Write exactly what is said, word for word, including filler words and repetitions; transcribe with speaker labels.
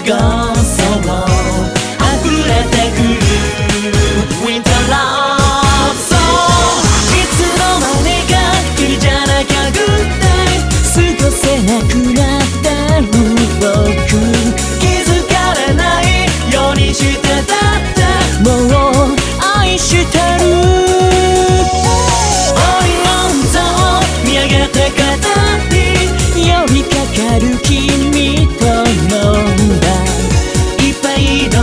Speaker 1: ごそう溢れてくる Winter Love Song いつの間にか君じゃなきゃ Good Day 過ごせなくなってる僕気づかれないようにしてたってもう愛してるオリオン座を見上げて肩に寄りかかる君と飲んだ一杯の